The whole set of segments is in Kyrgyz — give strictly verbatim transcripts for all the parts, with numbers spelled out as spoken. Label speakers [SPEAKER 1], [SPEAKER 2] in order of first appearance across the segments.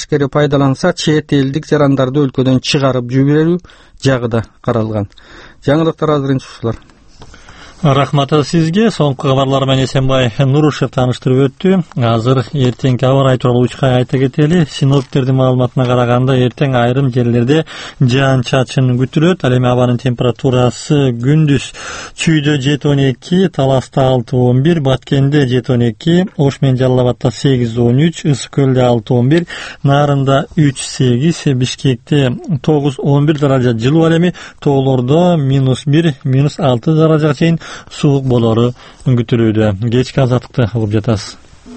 [SPEAKER 1] аскери пайдаланса, чет элдик жарандарды өлкөдөн чыгарып жиберүү жагы да каралган. Жаңылыктар азырынча ушулар.
[SPEAKER 2] Рахмат сизге. Соңку кабарлар менен Эсенбай Нурушев тааныштырып өттү. Азыр эртеңки аба ырайы тууралуу учка айта кетели. Синоптиктердин маалыматына караганда эртең айрым жерлерде жаан-чачын күтүлөт. Ал эми абанын температурасы күндүз Чүйдө жети он эки, Таласта алты он бир, Баткенде жети он эки, Ош менен Жалал Абадта сегиз он үч, Ысык көлдө алты он бир, Нарында үч сегиз, Бишкекте тогуз он бир даража жылуу. Ал эми тоолордо минус бир, минус алты даражага чейин суук болору күтүлүүдө. Кечки азаттыкты угуп жатасыз.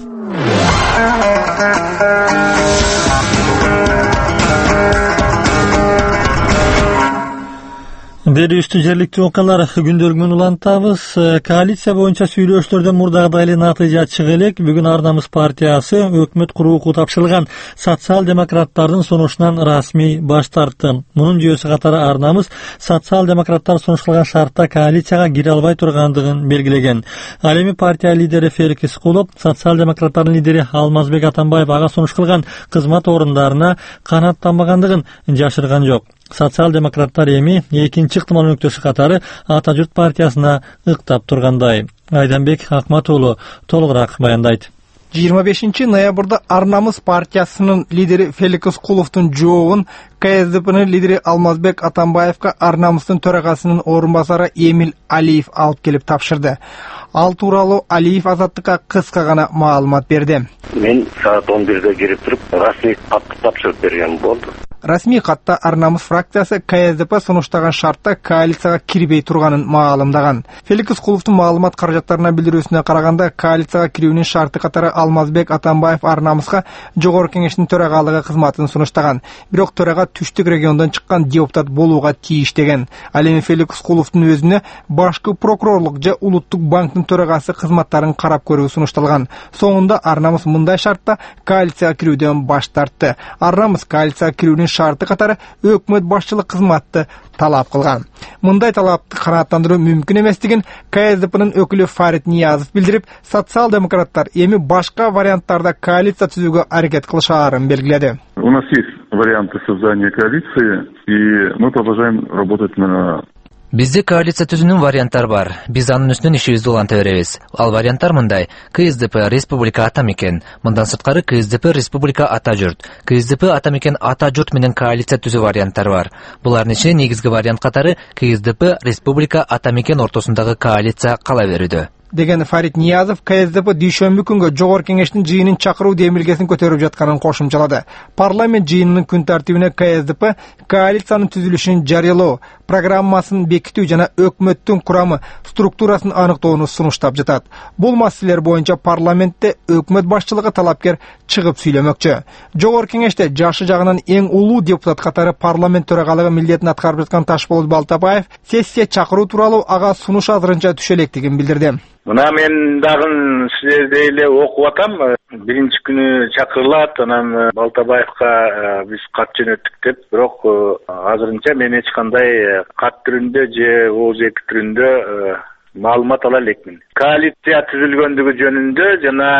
[SPEAKER 2] Берүүстүү жергиликтүү окуялар күндөлүгүн улантабыз. Коалиция боюнча сүйлөшүүлөрдөн мурдагыдай эле натыйжа чыга элек. Бүгүн Ар намыс партиясы өкмөт курууга тапшырылган социал-демократтардын сунушунан расмий баш тартты. Мунун жүйөсү катары Ар намыс социал-демократтар сунушталган шартта коалицияга кире албай тургандыгын белгилеген. Ал эми партия лидери Ферик Искулов, социал-демократтардын лидери Алмазбек Атамбаев ага сунуш кылган кызмат орундарына канааттанбагандыгын жашырган жок. Социал-демократтар эми экинчи ыктымал өнөктөшү катары Ата журт партиясына ыктап тургандай. Айданбек Акмат уулу толугураак баяндайт.
[SPEAKER 3] жыйырма бешинчи ноябрда Ар намыс партиясынын лидери Фелик Искуловдун жообун КСДПнын лидери Алмазбек Атамбаевка Ар намыстын төрагасынын орун басары Эмил Алиев алып келип тапшырды. Ал тууралуу Алиев Азаттыкка кыска гана маалымат берди.
[SPEAKER 4] Мен саат он бирде кирип туруп, расмий кат тапшырып берген болду.
[SPEAKER 3] Расмий катта Ар намыс фракциясы КСДП сунуштаган шартта коалицияга кирбей турганын маалымдаган. Фелик Искуловдун маалымат каражаттарына билдирүүсүнө караганда, коалицияга кирүүнүн шарты катары Алмазбек Атамбаев Ар намыска жогорку кеңештин төрагалыгы кызматын сунуштаган. Бирок төрага түштүк региондон чыккан депутат болууга тийиш деген. Ал эми Фелик Искуловдун өзүнө башкы прокурорлук же улуттук банктын төрагасы кызматтарын карап көрүү сунушталган. Соңунда Ар намыс мындай шартта коалицияга кирүүдөн баш тартты. Ар намыс коалицияга кирүүнүн шарты катары өкмөт башчылык кызматты талап кылган. Мындай талапты канааттандыруу мүмкүн эместигин КСДПнын өкүлү Фарид Ниязов билдирип, социал-демократтар эми башка варианттарда коалиция түзүүгө аракет кылышаарын белгиледи.
[SPEAKER 5] У нас есть варианты создания коалиции, и мы продолжаем работать на
[SPEAKER 6] Бизде коалиция түзүүнүн варианттар бар. Биз анын үстүнөн ишибизди уланта беребиз. Ал варианттар мындай: КСДП Республика Ата мекен, мындан сырткары КСДП Республика Ата журт, КСДП Ата мекен Ата журт менен коалиция түзүү варианттар бар. Булардын ичинде негизги вариант катары КСДП Республика Ата мекен ортосундагы коалиция кала берүүдө.
[SPEAKER 3] Деген Фарид Ниязов КСДП дүйшөмбү күнгө жогорку кеңештин жыйынын чакыруу демилгесин көтөрүп жатканын кошумчалады. Парламент жыйынынын күн тартибине КСДП коалициянын түзүлүшүн жарыялоо, программасын бекитүү жана өкмөттүн курамы, структурасын аныктоону сунуштап жатат. Бул маселелер боюнча парламентте өкмөт башчылыгы талапкер чыгып сүйлөмөкчү. Жогорку кеңеште жашы жагынан эң улуу депутат катары парламент төрагалыгы милдетин аткарып жаткан Ташболот Балтабаев сессия чакыруу тууралуу ага сунуш азырынча түшө электигин билдирди.
[SPEAKER 4] Мына мен дагы силердей эле окуп атам. Биринчи күнү чакырылат, анан Балтабаевка биз кат жөнөттүк деп, бирок азырынча мен эч кандай кат түрүндө же ооз эки түрүндө маалымат ала элекмин. Коалиция түзүлгөндүгү жөнүндө жана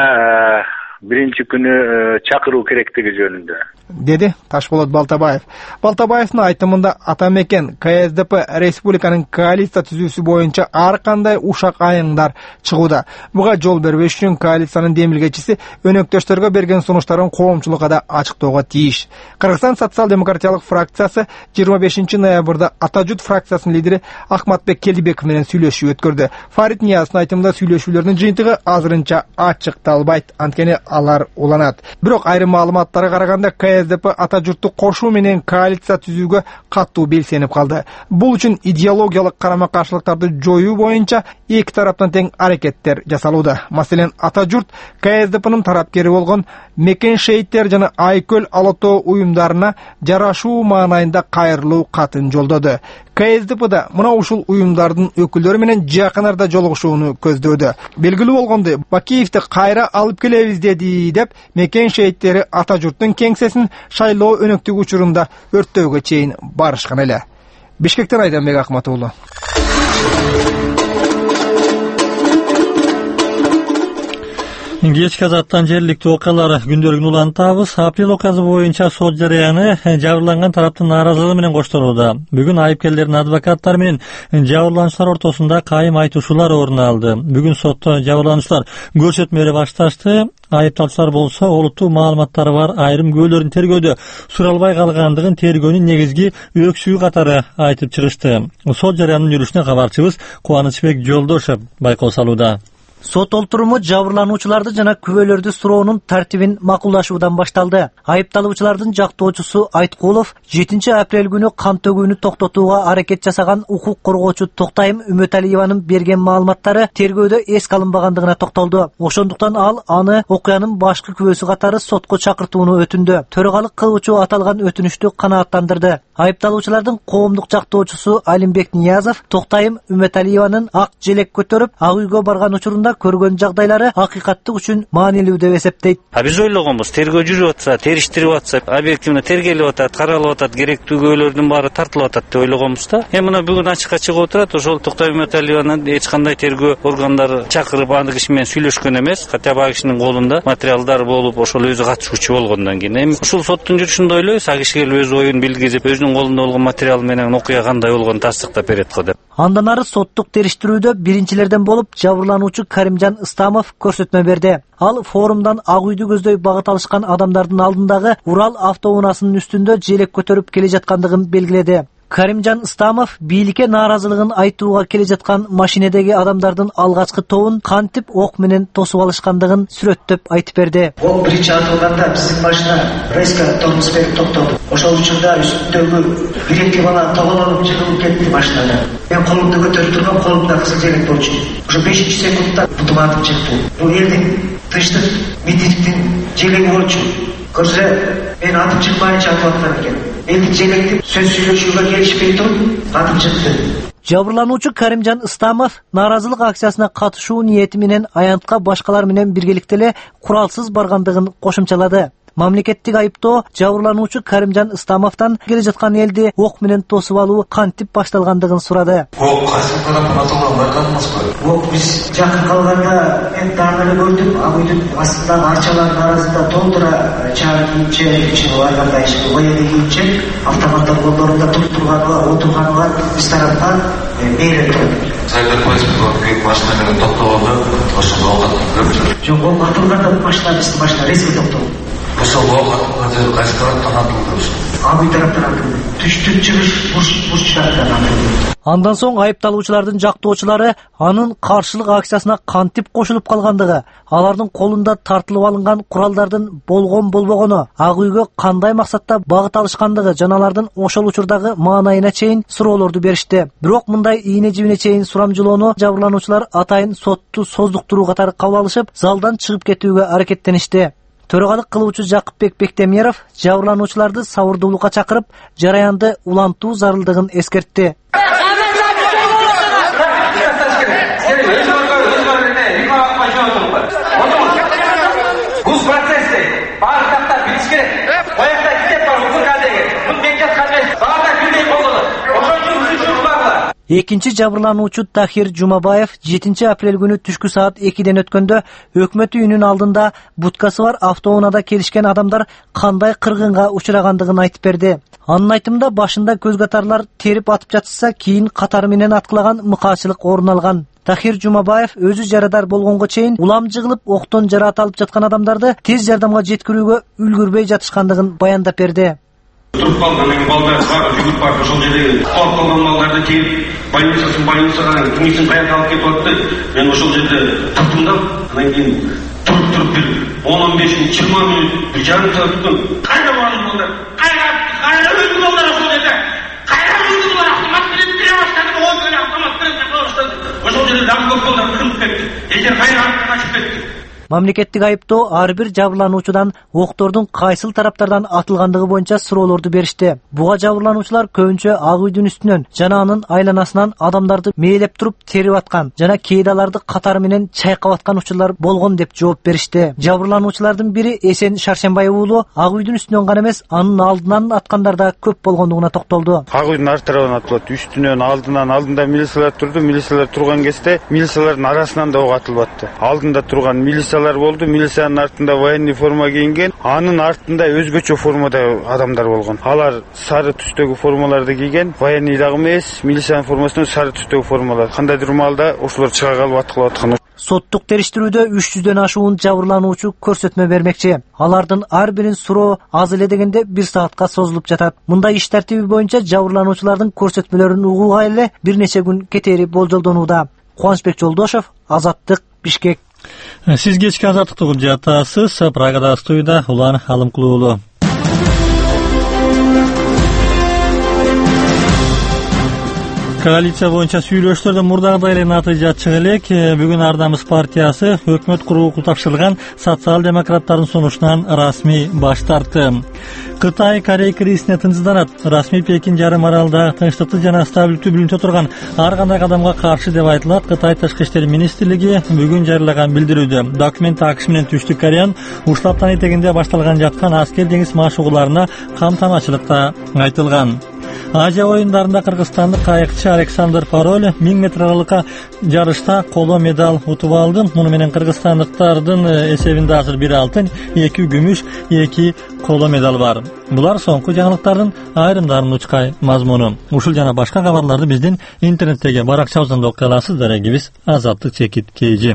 [SPEAKER 4] биринчи күнү чакыруу керектиги жөнүндө,
[SPEAKER 3] деди Ташболот Балтабаев. Балтабаевдин айтымында Ата мекен КСДП республиканын коалиция түзүүсү боюнча ар кандай ушак айыңдар чыгууда. Буга жол бербеш үчүн коалициянын демилгечиси өнөктөштөргө берген сунуштарын коомчулукка да ачыктоого тийиш. Кыргызстан социал-демократиялык фракциясы жыйырма бешинчи ноябрда Ата журт фракциясынын лидери Акматбек Келдибеков менен сүйлөшүү өткөрдү. Фарид Ниязовдун айтымында сүйлөшүүлөрдүн жыйынтыгы азырынча ачыкталбайт, анткени алар уланат. Бирок айрым маалыматтарга караганда КСДП Ата журтту кошуу менен коалиция түзүүгө каттуу белсенип калды. Бул үчүн идеологиялык карама-каршылыктарды жоюу боюнча эки тараптан тең аракеттер жасалууда. Маселен, Ата журт КСДПнын тарапкери болгон Мекен шейиттер жана Айкөл Алатоо уюмдарына жарашуу маанайында кайрылуу катын жолдоду. КСДП да мына ушул уюмдардын өкүлдөрү менен жакын арада жолугушууну көздөөдү. Белгилүү болгондой, Бакиевди кайра алып келебиз деди деп Мекен шейиттери Ата журттун кеңсесин шайлоо өнөктүгү учурунда өрттөөгө чейин барышкан эле. Бишкектен Айданбек Акмат уулу.
[SPEAKER 2] Кечки азаттан жергиликтүү окуялар күндөлүгүн улантабыз. Апрель окуясы боюнча сот жарыяны жабырланган тараптын нааразылыгы менен коштолууда. Бүгүн айыпкерлердин адвокаттары менен жабырлануучулар ортосунда кайым айтышуулар орун алды. Бүгүн сотто жабырлануучулар көрсөтмө бере башташты. Айыпталуучулар болсо олуттуу маалыматтары бар айрым күбөлөрдүн тергөөдө суралбай калгандыгын тергөөнүн негизги өксүгү катары айтып чыгышты. Сот жарыянын жүрүшүнө кабарчыбыз Кубанычбек Жолдошев байкоо салууда.
[SPEAKER 7] Сот олтуруму жабырлануучуларды жана күбөлөрдү суроонун тартибин макулдашуудан башталды. Айыпталуучулардын жактоочусу Айткулов жетинчи апрель күнү кан төгүүнү токтотууга аракет жасаган укук коргоочу Токтайым Үмөталиеванын берген маалыматтары тергөөдө эске алынбагандыгына токтолду. Ошондуктан ал аны окуянын башкы күбөсү катары сотко чакыртууну өтүндү. Төрагалык кылуучу аталган өтүнүштү канааттандырды. Айыпталуучулардын коомдук жактоочусу Алимбек Ниязов Токтайым Үмөталиеванын ак желек көтөрүп ак үйгө барган учурунда көргөн жагдайлары акыйкаттык үчүн маанилүү деп эсептейт.
[SPEAKER 8] Биз ойлогонбуз, тергөө жүрүп атса, териштирип атса, объективно тергелип атат, каралып атат, керектүү күбөлөрдүн баары тартылып атат деп ойлогонбуз да. Эми мына бүгүн ачыкка чыгып отурат, ошол Токтайым Үмөталиеванын эч кандай тергөө органдары чакырып аны киши менен сүйлөшкөн эмес, хотя бы кишинин колунда материалдар болуп, ошол өзү катышуучу болгондон кийин эми ушул соттун жүрүшүндө ойлойбуз, а киши келип өз оюн билгизип, өзүнүн колунда болгон материал менен окуя кандай болгонун тастыктап берет го деп.
[SPEAKER 7] Андан ары соттук териштирүүдө биринчилерден болуп жабырлануучу Каримжан Ыстамов көрсөтмө берди. Ал форумдан ак үйдү көздөй багыт алышкан адамдардын алдындагы Урал автоунаасынын үстүндө желек көтөрүп келе жаткандыгын белгиледи. Каримжан Ыстамов бийликке нааразылыгын айтууга келе жаткан машинедеги адамдардын алгачкы тобун кантип ок менен тосуп алышкандыгын сүрөттөп айтып берди.
[SPEAKER 9] Ол биринчи атылганда биздин машина резко тормоз берип токтоду. Ошол учурда үстүндөгү бир эки бала тоголонуп чыгып кетти машинадан. Мен колумду көтөрүп тургам, колумда кызыл желек болчу. Ошо бешинчи секундда бутум атып чыкты. Бул элдин тынчтык митингдин желеги болчу. Көрсө мен атып чыкпайынча атып аткан экен. Элди желектип сөз сүйлөшүүгө келишпей туруп атып чыкты.
[SPEAKER 7] Жабырлануучу Каримжан Ыстамов нааразылык акциясына катышуу ниети менен аянтка башкалар менен биргеликте эле куралсыз баргандыгын кошумчалады. Мамлекеттик айыптоо жабырлануучу Каримжан Ыстамовдон келе жаткан элди ок менен тосуп алуу кантип башталгандыгын сурады.
[SPEAKER 9] Ок кайсы тараптан атылган байкадыңызбы? Ок биз жакын калганда мен дагы эле көрдүм, ак үйдүн астындагы арчалардын арасында толтура чаң кийимче, ичине баргандай бояды кийимче автоматтар колдорунда туруп турганга, отурганга биз тараптан бейрек турду. Сайдар Пайсбек машина менен токтогонда ошондо ок атылды. Жок, ок атылганда машина биздин машина резко токтоду. Ошол ок атылган кайсы тараптан атылды? Ак үй тараптан атылды. Түштүк чыгыш буш тараптан атылды.
[SPEAKER 7] Андан соң айыпталуучулардын жактоочулары анын каршылык акциясына кантип кошулуп калгандыгы, алардын колунда тартылып алынган куралдардын болгон болбогону, ак үйгө кандай максатта багыт алышкандыгы жана алардын ошол учурдагы маанайына чейин суроолорду беришти. Бирок мындай ийне жибине чейин сурамжылоону жабырлануучулар атайын сотту создуктуруу катары кабыл алышып, залдан чыгып кетүүгө аракеттеништи. Төрагалык кылуучу Жакыпбек Бектемиров жабырлануучуларды сабырдуулукка чакырып, жараянды улантуу зарылдыгын эскертти.
[SPEAKER 10] Бул процесси баары жактан билиш керек. Оякта китеп бар, укуга деген. Бул мен жаткан эмес, баары билбей болду. Ошон үчүн үзүшүп барды.
[SPEAKER 7] Экинчи жабырлануучу Тахир Жумабаев жетинчи апрель күнү түшкү саат экиден өткөндө өкмөт үйүнүн алдында буткасы бар автоунаада келишкен адамдар кандай кыргынга учурагандыгын айтып берди. Анын айтымында башында көз катарлар терип атып жатышса, кийин катары менен аткылаган мыкаачылык орун алган. Тахир Жумабаев өзү жарадар болгонго чейин улам жыгылып октон жараат алып жаткан адамдарды тез жардамга жеткирүүгө үлгүрбөй жатышкандыгын баяндап берди.
[SPEAKER 10] Туруп калган менен балдар сагы жүгүп барып ошол жерде калып калган балдарды терип больницасын больницага кимисин каякка алып кетип атты. Мен ошол жерде турдум да, анан кийин туруп туруп бир он он беш жыйырма мүнөт бир жарым саат туруп кайда барган балдар? Кайда кайда өлдү балдар ошол жерде? Кайда өлдү балдар? Автомат менен кире баштады, ой менен автомат менен кире баштады. Ошол жерде дам көп балдар кырылып кетти. Эжер кайра качып кетти.
[SPEAKER 7] Мамлекеттик айыптоо ар бир жабырлануучудан октордун кайсыл тараптардан атылгандыгы боюнча суроолорду беришти. Буга жабырлануучулар көбүнчө ак үйдүн үстүнөн жана анын айланасынан адамдарды мээлеп туруп терип аткан жана кээдаларды катары менен чайкап аткан учурлар болгон деп жооп беришти. Жабырлануучулардын бири Эсен Шаршембаев уулу ак үйдүн үстүнөн гана эмес, анын алдынан аткандар да көп болгондугуна токтолду.
[SPEAKER 11] Ак үйдүн ар тарабынан атылат, үстүнөн, алдынан, алдында милициялар турду. Милициялар турган кезде милициялардын арасынан да ок атылып атты. Алдында турган милиция милициялар болду. Милициянын артында военный форма кийинген, анын артында өзгөчө формада адамдар болгон. Алар сары түстөгү формаларды кийген, военный дагы эмес, милициянын формасынан сары түстөгү формалар. Кандайдыр маалда ошолор чыга калып аткылап аткан.
[SPEAKER 7] Соттук териштирүүдө үч жүздөн ашуун жабырлануучу көрсөтмө бермекчи. Алардын ар бирин суроо аз эле дегенде бир саатка созулуп жатат. Мындай иш тартиби боюнча жабырлануучулардын көрсөтмөлөрүн угууга эле бир нече күн кетери болжолдонууда. Кубанычбек Жолдошов, Азаттык, Бишкек.
[SPEAKER 2] Сиз кечки Азаттыкты угуп жатасыз. Прагада студияда Улан Алымкулуу уулу. Коалиция боюнча сүйлөшүүлөрдө мурдагыдай эле натыйжа чыга элек. Бүгүн Ар намыс партиясы өкмөт курууга тапшырылган социал-демократтардын сунушунан расмий баш тартты. Кытай Корей кризисине тынчсызданат. Расмий Пекин жарым аралда тынчтыкты жана стабилдүүлүктү билинте турган ар кандай кадамга каршы деп айтылат. Кытай Тышкы иштер министрлиги бүгүн жарыялаган билдирүүдө документ АКШ менен Түштүк Кореянын Уштаптан этегинде башталган жаткан аскер деңиз машыгууларына камтамачылыкта айтылган. Азия оюндарында кыргызстандык кайыкчы Александр Пароль миң метр аралыкка жарышта коло медаль утуп алды. Муну менен кыргызстандыктардын эсебинде азыр бир алтын, эки күмүш, эки коло медаль бар. Булар соңку жаңылыктардын айрымдарын учкай мазмуну. Ушул жана башка кабарларды биздин интернеттеги баракчабыздан окуй аласыз. Дарегибиз Азаттык чекит кейжи.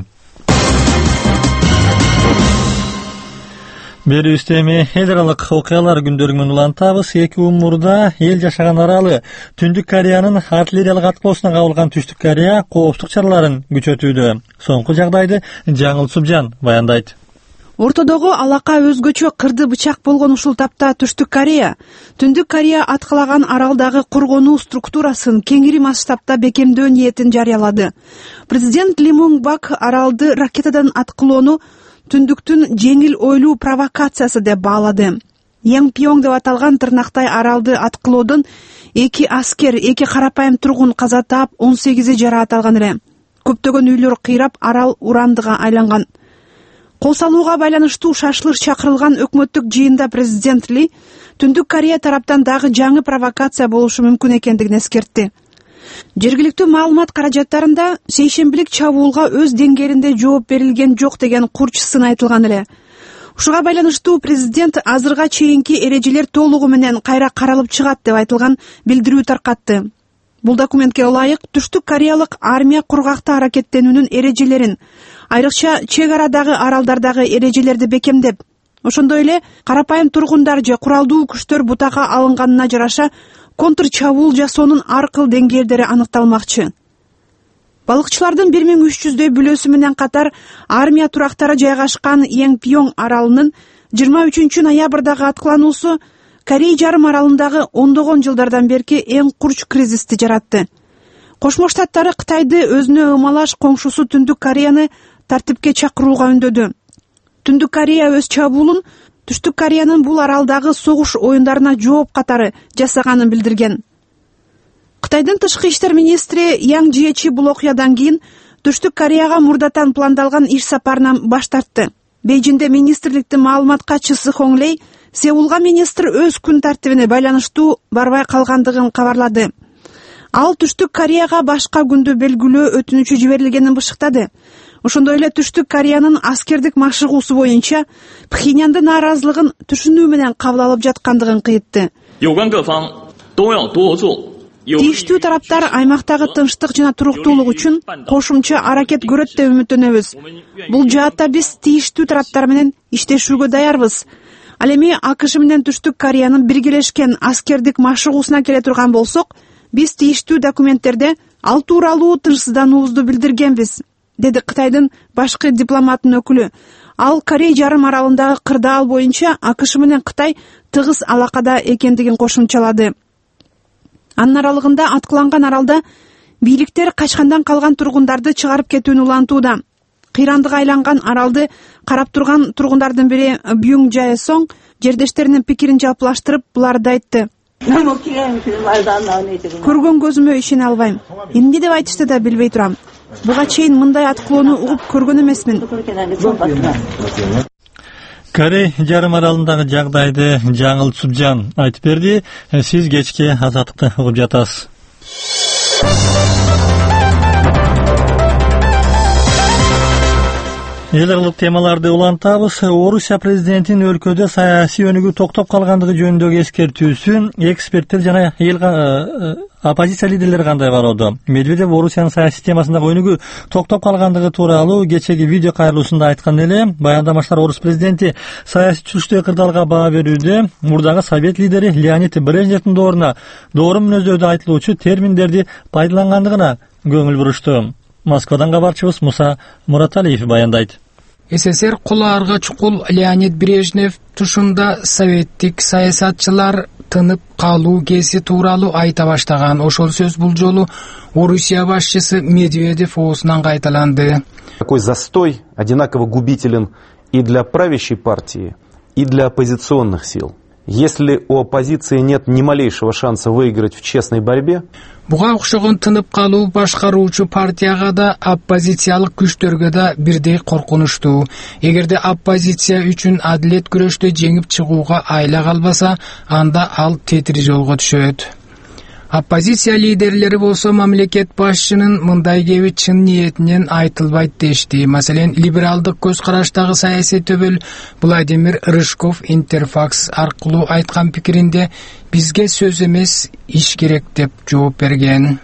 [SPEAKER 2] Берүүбүздө эми эл аралык окуялар күндөрүн улантабыз. Эки умурда эл жашаган аралы Түндүк Кореянын артиллериялык аткылоосуна кабылган Түштүк Корея коопсуздук чараларын күчөтүүдө. Соңку жагдайды Жаңыл Субжан баяндайт.
[SPEAKER 12] Ортодогу алака өзгөчө кырды бычак болгон ушул тапта Түштүк Корея Түндүк Корея аткылаган аралдагы коргонуу структурасын кеңири масштабта бекемдөө ниетин жарыялады. Президент Ли Мунг Бак аралды ракетадан аткылоону Түндүктүн жеңил ойлуу провокациясы деп баалады. Яңпьонг деп аталган тырнактай аралды аткылоодон эки аскер, эки карапайым тургун каза таап, он сегизи жараат алган эле. Көптөгөн үйлөр кыйрап, арал урандыга айланган. Кол салууга байланыштуу шашылыш чакырылган өкмөттүк жыйында президент Ли Түндүк Корея тараптан дагы жаңы провокация болушу мүмкүн экендигин эскертти. Жергиликтүү маалымат каражаттарында сейшембилик чабуулга өз деңгээлинде жооп берилген жок деген курч сын айтылган эле. Ушуга байланыштуу президент азырга чейинки эрежелер толугу менен кайра каралып чыгат деп айтылган билдирүү таркатты. Бул документке ылайык Түштүк Кореялык армия кургакта аракеттенүүнүн эрежелерин, айрыкча чек арадагы аралдардагы эрежелерди бекемдеп, ошондой эле карапайым тургундар же куралдуу күчтөр бутага алынганына жараша контр чабуул жасоонун ар кыл деңгээлдери аныкталмакчы. Балыкчылардын бир миң үч жүздөй бүлөсү менен катар армия турактары жайгашкан Яңпьонг аралынын жыйырма үчүнчү ноябрдагы аткылануусу Корей жарым аралындагы ондогон жылдардан берки эң курч кризисти жаратты. Кошмо Штаттары Кытайды өзүнө ымалаш коңшусу Түндүк Кореяны тартипке чакырууга үндөдү. Түндүк Корея өз чабуулун Түштүк Кореянын бул аралдагы согуш оюндарына жооп катары жасаганын билдирген. Кытайдын тышкы иштер министри Яң Жиечи бул окуядан кийин Түштүк Кореяга мурдатан пландалган иш сапарынан баш тартты. Бейжинде министрликтин маалымат катчысы Хонг Лей Сеулга министр өз күн тартибине байланыштуу барбай калгандыгын кабарлады. Ал Түштүк Кореяга башка күндү белгилөө өтүнүчү жиберилгенин бышыктады. Ошондой эле Түштүк Кореянын аскердик машыгуусу боюнча Пхеньяндын нааразылыгын түшүнүү менен кабыл алып жаткандыгын кыйтты. Тийиштүү тараптар аймактагы тынчтык жана туруктуулук үчүн кошумча аракет көрөт деп үмүттөнөбүз. Бул жаатта биз тийиштүү тараптар менен иштешүүгө даярбыз. Ал эми АКШ менен Түштүк Кореянын биргелешкен аскердик машыгуусуна келе турган болсок, биз тийиштүү документтерде ал тууралуу тынчсыздануубузду билдиргенбиз, деди Кытайдын башкы дипломаттын өкүлү. Ал Корей жарым аралындагы кырдаал боюнча АКШ менен Кытай тыгыз алакада экендигин кошумчалады. Анын аралыгында аткыланган аралда бийликтер качкандан калган тургундарды чыгарып кетүүнү улантууда. Кыйрандыга айланган аралды карап турган тургундардын бири Бюнг Жае Сонг жердештеринин пикирин жалпылаштырып буларды айтты. Көргөн көзүмө ишене албайм. Эмне деп айтышты да билбей турам. Буга чейин мындай аткылоону угуп көргөн эмесмин.
[SPEAKER 2] Корей жарым аралындагы жагдайды Жаңыл Субжан айтып берди. Сиз кечки Азаттыкты угуп жатасыз. Эл аралык темаларды улантабыз. Орусия президентинин өлкөдө саясий өнүгүү токтоп калгандыгы жөнүндөгү эскертүүсүн эксперттер жана эл оппозиция лидерлери кандай кароодо? Медведев Орусиянын саясий темасындагы өнүгүү токтоп калгандыгы тууралуу кечеги видео кайрылуусунда айткан эле. Баяндамачылар Орус президенти саясий чүрүштүү кырдаалга баа берүүдө мурдагы совет лидери Леонид Брежневдин дооруна доор мүнөздөрдө айтылуучу терминдерди пайдалангандыгына көңүл бурушту. Москвадан кабарчыбыз Муса Мураталиев баяндайт.
[SPEAKER 13] СССР кулаарга чукул Леонид Брежнев тушунда советтик саясатчылар тынып калуу кези тууралуу айта баштаган. Ошол сөз бул жолу Орусия башчысы Медведев оозунан кайталанды.
[SPEAKER 14] Такой застой одинаково губителен и для правящей партии, и для оппозиционных сил. Если у оппозиции нет ни малейшего шанса выиграть в честной борьбе,
[SPEAKER 13] буга окшогон тынып калуу башкаруучу партияга да оппозициялык күчтөргө да бирдей коркунучтуу. Эгерде оппозиция үчүн адилет күрөштө жеңип чыгууга айла калбаса, анда ал тетир жолго түшөт. Оппозиция лидерлери болсо мамлекет башчынын мындай кеби чын ниетинен айтылбайт дешти. Маселен, либералдык көз караштагы саясий төбөл Владимир Рыжков Интерфакс аркылуу айткан пикиринде бизге сөз эмес, иш керек деп жооп берген.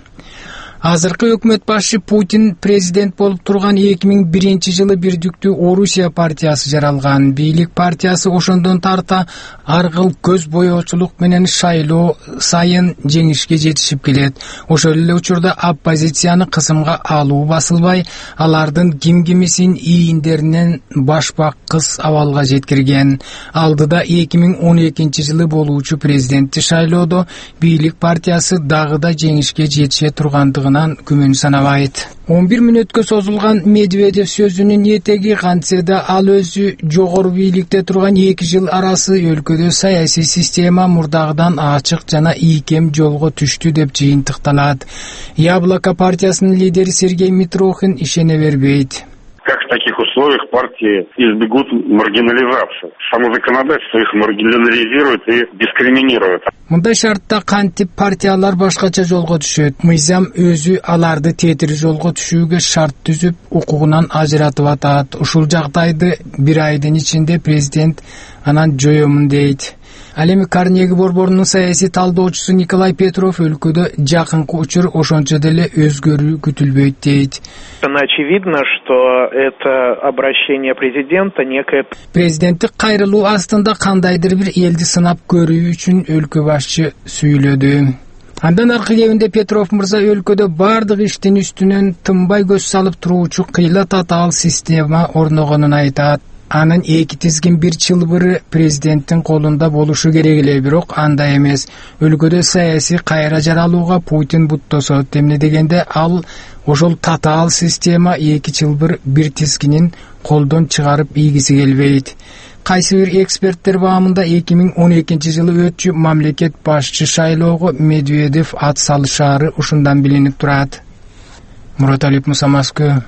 [SPEAKER 13] Азыркы өкмөт башчы Путин президент болуп турган эки миң биринчи жылы бирдиктүү Орусия партиясы жаралган. Бийлик партиясы ошондон тарта ар кыл көз боёочулук менен шайлоо сайын жеңишке жетишип келет. Ошол эле учурда оппозицияны кысымга алуу басылбай, алардын ким-кимисин ийиндеринен башпак кыз абалга жеткирген. Алдыда эки миң он экинчи жылы болуучу президенттик шайлоодо бийлик партиясы дагы да жеңишке жетише тургандыгын күмөн санабайт. он бир мүнөткө созулган Медведев сөзүнүн этеги кантсе да ал өзү жогору бийликте турган эки жыл арасы өлкөдө саясий система мурдагыдан ачык жана ийкем жолго түштү деп жыйынтыкталат. Яблоко партиясынын лидери Сергей Митрохин ишене бербейт.
[SPEAKER 15] Как в таких условиях партии избегут маргинализации? Само законодательство их маргинализирует и дискриминирует.
[SPEAKER 13] Мындай шартта кантип партиялар башкача жолго түшөт. Мыйзам өзү аларды тетир жолго түшүүгө шарт түзүп, укугунан ажыратып атат. Ушул жагдайды бир айдын ичинде президент анан жоёмун дейт. Ал эми Карнеги борборунун саясий талдоочусу Николай Петров өлкөдө жакынкы учур ошончо деле өзгөрүү күтүлбөйт дейт.
[SPEAKER 16] Очевидно, что это обращение президента некое...
[SPEAKER 13] Президенттик кайрылуу астында кандайдыр бир элди сынап көрүү үчүн өлкө башчы сүйлөдү. Андан аркы кебинде Петров мырза өлкөдө бардык иштин үстүнөн тынбай көз салып туруучу кыйла татаал система орногонун айтат. Анын эки тизгин бир чылбыры президенттин колунда болушу керек эле, бирок андай эмес. Өлкөдө саясий кайра жаралууга Путин буттосот. Эмне дегенде ал ошол татаал система эки чылбыр бир тизгинин колдон чыгарып ийгиси келбейт. Кайсы бир эксперттер баамында эки миң он экинчи жылы өтчү мамлекет башчы шайлоого Медведев ат салышаары ушундан билинип турат. Мураталиев, Муса, Москва.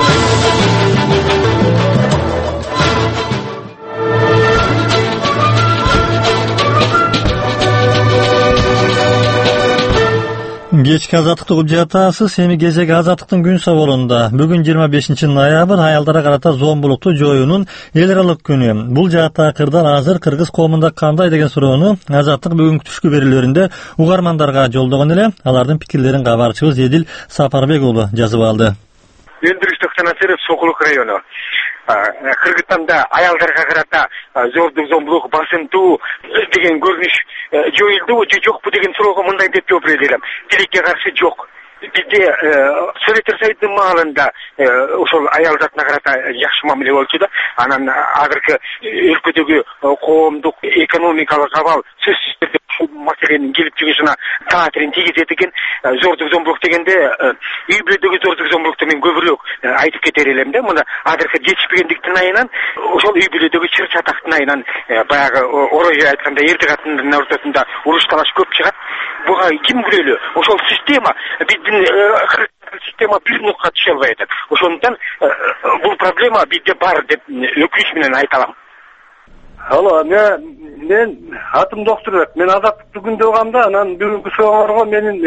[SPEAKER 2] Кечки азаттыкты угуп жатасыз. Эми кезеги азаттыктын күн соболунда. Бүгүн жыйырма бешинчи ноябрь аялдарга карата зомбулукту жоюунун эл аралык күнү. Бул жаатта кырдаал азыр кыргыз коомунда кандай деген суроону Азаттык бүгүнкү түшкү берүүлөрүндө угармандарга жолдогон эле. Алардын пикирлерин кабарчыбыз Эдил Сапарбек уулу жазып алды.
[SPEAKER 17] Өндүрүштүк санаторий Сокулук району. Кыргызстанда аялдарга карата зордук, зомбулук, басынтуу деген көрүнүш жоюлдубу же жокпу деген суроого мындай деп жооп бере элем. Тилекке каршы жок. Бизде Советтер Союзунун маалында ошол аялдарына карата жакшы мамиле болчу да. Анан азыркы өлкөдөгү коомдук экономикалык абал сөзсүз түрдө ушул маселенин келип чыгышына таасирин тийгизет экен. Зордук, зомбулук дегенде үй бүлөдөгү зордук, зомбулукту мен көбүрөөк айтып кетер элем да. Мына азыркы жетишпегендиктин айынан ошол үй бүлөдөгү чыр чатактын айынан баягы орой айтканда эрди катындын ортосунда уруш талаш көп чыгат. Буга ким күрөлүү? Ошол система биздин система бир нукка түшө албай атат. Ошондуктан бул проблема бизде бар деп өкүнүч менен айта алам.
[SPEAKER 18] Алло, мен мен атым доктор. Мен азаттыкты күндө угам да, анан бүгүнкү соңорго менин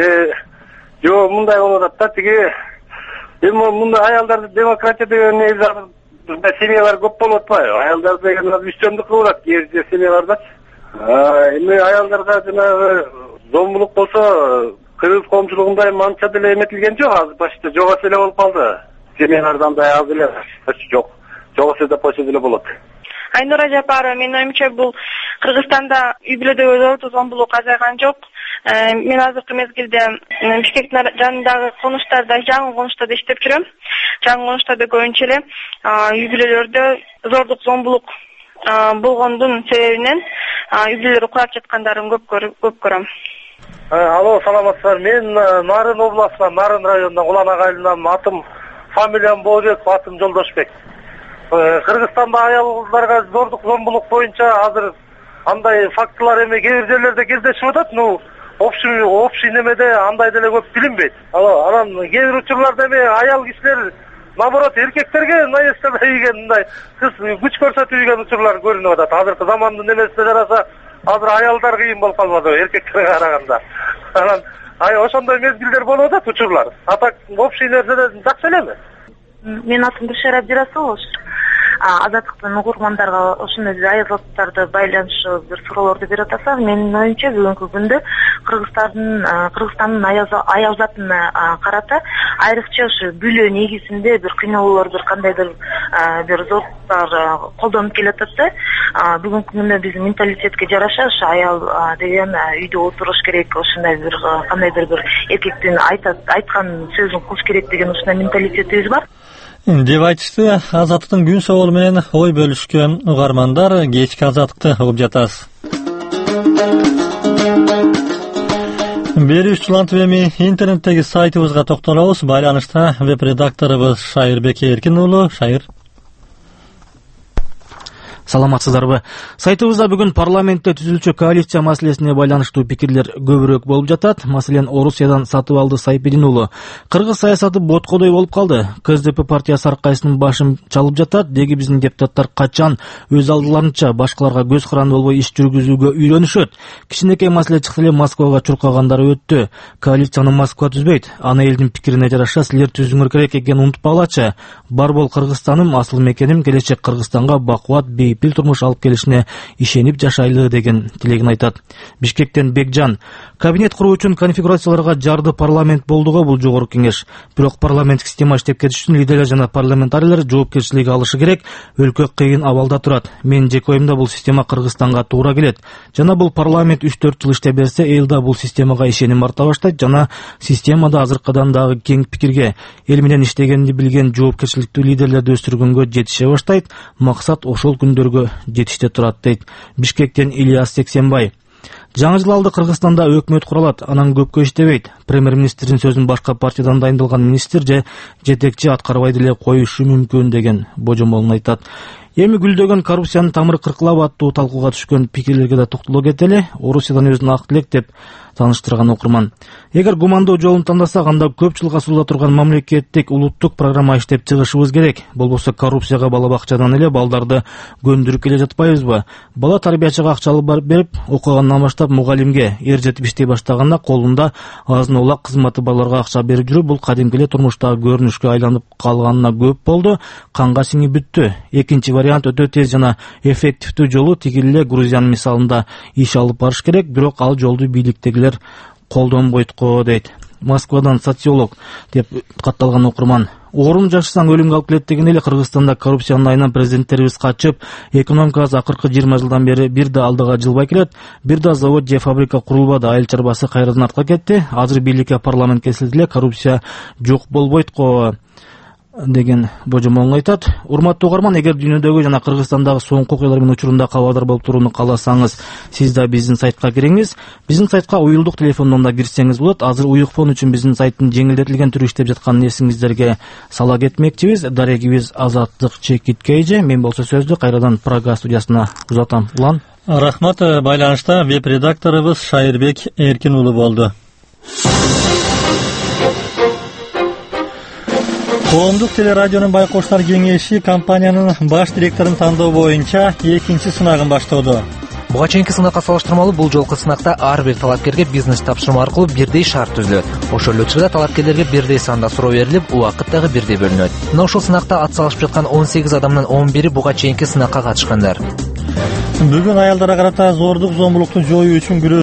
[SPEAKER 18] жо мындай болуп атат да, тиги эми мындай аялдарды демократия деген негизи Бизде семьялар көп болуп атпайбы? Аялдар деген үстөмдүк кылып атат, кээ бир семьялардачы. Эми аялдарга жанагы зомбулук болсо, кыргыз коомчулугунда манча деле эметилген жок, азыр почти жок эле болуп калды. Семьяларда андай аз эле жок. Жок эле почти деле болот.
[SPEAKER 19] Айнура Жапарова, менин оюмча бул Кыргызстанда үй бүлөдөгү зомбулук азайган жок. Мен азыркы мезгилде Бишкектин жанындагы конуштарда, жаңы конуштарда иштеп жүрөм. Жаңы конуштарда көбүнчө эле үй бүлөлөрдө зордук, зомбулук болгондун себебинен үй бүлөлөр курап жаткандарын көп көрөм.
[SPEAKER 18] Алло, саламатсыздар. Мен Нарын областынан, Нарын районунан Улан айылынан, атым фамилиям Бообеков, атым Жолдошбек. Кыргызстанда аялдарга зордук, зомбулук боюнча азыр андай фактылар эми кээ бир жерлерде кездешип атат. Ну, общий общий немеде андай деле көп билинбейт. Алло, анан кээ бир учурларда эми аял кишилер наоборот эркектерге наестеп ийген мындай кыз күч көрсөтүп ийген учурлар көрүнүп атат. Азыркы замандын немесине жараша азыр аялдар кыйын болуп калбадыбы эркектерге караганда. Анан ошондой мезгилдер болуп атат учурлар. А так общий нерседен жакшы элеми?
[SPEAKER 20] Мен атым Гүлшара Абдирасулова. Азаттыктын угурмандарга ошондой аялдарды байланышы бир суроолорду берип атасыз. Менин оюмча бүгүнкү күндө Кыргызстандын Кыргызстандын аялзатына карата айрыкча ушу бүлө негизинде бир кыйноолор, бир кандайдыр бир зордуктар колдонуп келатат да. Бүгүнкү күндө биздин менталитетке жараша ушу аял деген үйдө отуруш керек, ошондой бир кандайдыр бир эркектин айткан сөзүн кылыш керек деген ушундай менталитетибиз бар
[SPEAKER 2] деп айтышты. Азаттыктын күн соолу менен ой бөлүшкөн угармандар. Кечки Азаттыкты угуп жатасыз. Бери учулантып эми интернеттеги сайтыбызга токтолобуз. Байланышта веб-редакторубуз Шайырбек Эркин уулу. Шайыр.
[SPEAKER 21] Саламатсыздарбы? Сайтыбызда бүгүн парламентте түзүлчү коалиция маселесине байланыштуу пикирлер көбүрөөк болуп жатат. Маселен, Орусиядан Сатыбалды Сайпидин уулу: Кыргыз саясаты боткодой болуп калды. КСДП партиясы ар кайсынын башын чалып жатат. Деги биздин депутаттар качан өз алдыларынча башкаларга көз каранды болбой иш жүргүзүүгө үйрөнүшөт. Кичинекей маселе чыкса эле Москвага чуркагандары өттү. Коалицияны Москва түзбөйт. Аны элдин пикирине жараша силер түзүңөр керек экенин унутпагылачы. Бар бол Кыргызстаным, асыл мекеним, келечек Кыргызстанга бакубат бейпил турмуш алып келишине ишенип жашайлы деген тилегин айтат. Бишкектен Бекжан: кабинет куруу үчүн конфигурацияларга жарды парламент болдуго бул жогорку кеңеш. Бирок парламенттик система иштеп кетиш үчүн лидерлер жана парламентарийлер жоопкерчилик алышы керек. Өлкө кыйын абалда турат. Мен жеке оюмда бул система Кыргызстанга туура келет. Жана бул парламент үч төрт жыл иштеп берсе, эл да бул системага ишеним арта баштайт жана системада азыркыдан дагы кең пикирге, эл менен иштегенди билген жоопкерчиликтүү лидерлерди өстүргөнгө жетише баштайт. Максат ошол күндөргө жетиште турат дейт. Бишкектен Ильяс Сексенбай: жаңы жыл алды Кыргызстанда өкмөт куралат, анан көпкө иштебейт. Премьер-министрдин сөзүн башка партиядан дайындалган министр же жетекчи аткарбай деле коюшу мүмкүн деген божомолун айтат. Эми гүлдөгөн коррупциянын тамыры кыркылабы аттуу талкууга түшкөн пикирлерге да токтоло кетели. Орусиядан өзүн ак тилек деп тааныштырган окурман: эгер гумандоо жолун тандасак, анда көп жылга созула турган мамлекеттик улуттук программа иштеп чыгышыбыз керек. Болбосо коррупцияга бала бакчадан эле балдарды көндүрүп келе жатпайбызбы? Бала тарбиячыга акча алып берип, окугандан баштап мугалимге эр жетип иштей баштаганда колунда азын улак кызматы балдарга акча берип жүрүү бул кадимки эле турмуштагы көрүнүшкө айланып калганына көп болду. Канга сиңип бүттү. Экинчи вариант өтө тез жана эффективдүү жолу тигил эле Грузиянын мисалында иш алып барыш керек, бирок ал жолду бийликтегилер колдонбойт го дейт. Москвадан социолог деп катталган окурман: орун жашасаң өлүмгө алып келет деген эле Кыргызстанда коррупциянын айынан президенттерибиз качып, экономикасы акыркы жыйырма жылдан бери бир да алдыга жылбай келет. Бир да завод же фабрика курулбады, айыл чарбасы кайрадан артка кетти. Азыр бийликке, парламентке келсе деле коррупция жок болбойт го деген божомолун айтат. Урматтуу угарман, эгер дүйнөдөгү жана Кыргызстандагы соңку окуялар менен учурунда кабардар болуп турууну кааласаңыз, сиз да биздин сайтка кириңиз. Биздин сайтка уюлдук телефондон да кирсеңиз болот. Азыр уюк фон үчүн биздин сайттын жеңилдетилген түрү иштеп жатканын эсиңиздерге сала кетмекчибиз. Дарегибиз Азаттык Чекит Кейже. Мен болсо сөздү кайрадан Прага студиясына узатам. Улан.
[SPEAKER 2] Рахмат. Байланышта веб-редакторубуз Шайырбек Эркин уулу болду. Коомдук телерадионун байкоштар кеңеши компаниянын баш директорун тандоо боюнча экинчи сынагын баштоодо.
[SPEAKER 6] Буга чейинки сынакка салыштырмалуу бул жолку сынакта ар бир талапкерге бизнес тапшырма аркылуу бирдей шарт түзүлөт. Ошол эле учурда талапкерлерге бирдей санда суроо берилип, убакыт дагы бирдей бөлүнөт. Мына ушул сынакта ат салышып жаткан он сегиз адамдын он бири буга чейинки сынакка катышкандар.
[SPEAKER 2] Бүгүн аялдарга карата зордук зомбулукту жоюу үчүн күрөш